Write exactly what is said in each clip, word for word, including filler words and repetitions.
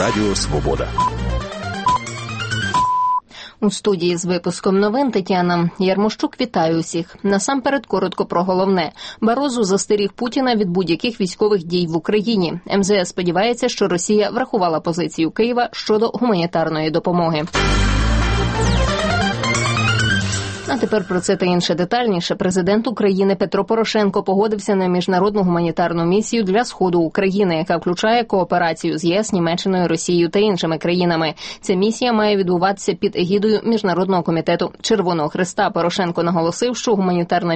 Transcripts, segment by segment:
Радіо Свобода. У студії з випуском новин Тетяна Ярмощук. Вітаю усіх. Насамперед коротко про головне. Барозу застеріг Путіна від будь-яких військових дій в Україні. ем зе ес сподівається, що Росія врахувала позицію Києва щодо гуманітарної допомоги. А тепер про це та інше детальніше. Президент України Петро Порошенко погодився на міжнародну гуманітарну місію для Сходу України, яка включає кооперацію з ЄС, Німеччиною, Росією та іншими країнами. Ця місія має відбуватися під егідою Міжнародного комітету Червоного Хреста. Порошенко наголосив, що гуманітарна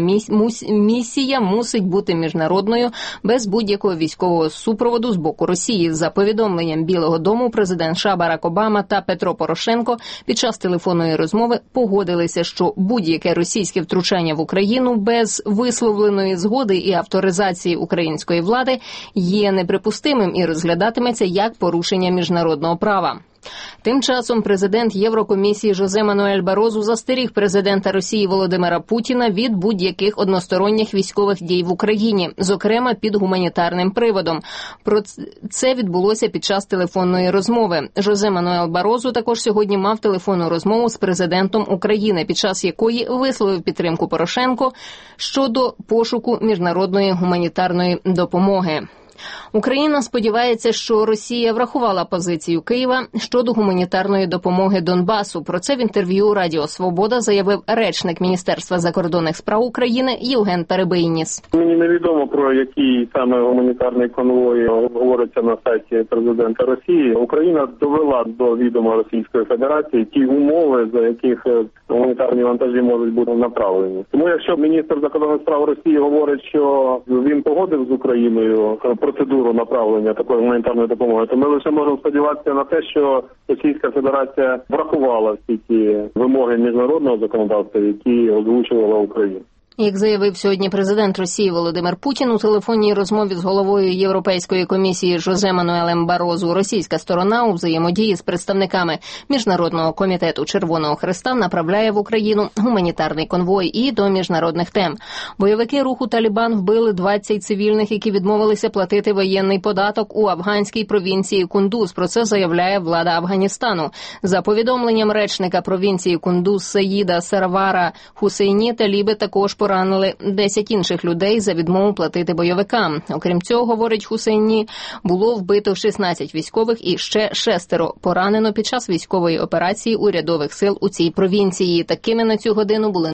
місія мусить бути міжнародною, без будь-якого військового супроводу з боку Росії. За повідомленням Білого дому, президент США Барак Обама та Петро Порошенко під час телефонної розмови погодилися, що будь Будь-яке російське втручання в Україну без висловленої згоди і авторизації української влади є неприпустимим і розглядатиметься як порушення міжнародного права. Тим часом президент Єврокомісії Жозе Мануель Барозу застеріг президента Росії Володимира Путіна від будь-яких односторонніх військових дій в Україні, зокрема під гуманітарним приводом. Про це відбулося під час телефонної розмови. Жозе Мануель Барозу також сьогодні мав телефонну розмову з президентом України, під час якої висловив підтримку Порошенко щодо пошуку міжнародної гуманітарної допомоги. Україна сподівається, що Росія врахувала позицію Києва щодо гуманітарної допомоги Донбасу. Про це в інтерв'ю Радіо Свобода заявив речник Міністерства закордонних справ України Євген Перебийніс. Мені невідомо, про який саме гуманітарний конвой говориться на сайті президента Росії. Україна довела до відома Російської Федерації ті умови, за яких гуманітарні вантажі можуть бути направлені. Тому якщо міністр закордонних справ Росії говорить, що він погодив з Україною процедуру направлення такої гуманітарної допомоги, то ми лише можемо сподіватися на те, що Російська Федерація врахувала всі ті вимоги міжнародного законодавства, які озвучувала Україна. Як заявив сьогодні президент Росії Володимир Путін у телефонній розмові з головою Європейської комісії Жозе Мануелем Барозу, російська сторона у взаємодії з представниками Міжнародного комітету Червоного Хреста направляє в Україну гуманітарний конвой і до міжнародних тем. Бойовики руху Талібан вбили двадцять цивільних, які відмовилися платити воєнний податок у афганській провінції Кундуз. Про це заявляє влада Афганістану. За повідомленням речника провінції Кундуз Саїда Сарвара Хусейні, таліби також поранили десять інших людей за відмову платити бойовикам. Окрім цього, говорить Хусейні, було вбито шістнадцять військових і ще шестеро поранено під час військової операції урядових сил у цій провінції. Такими на цю годину були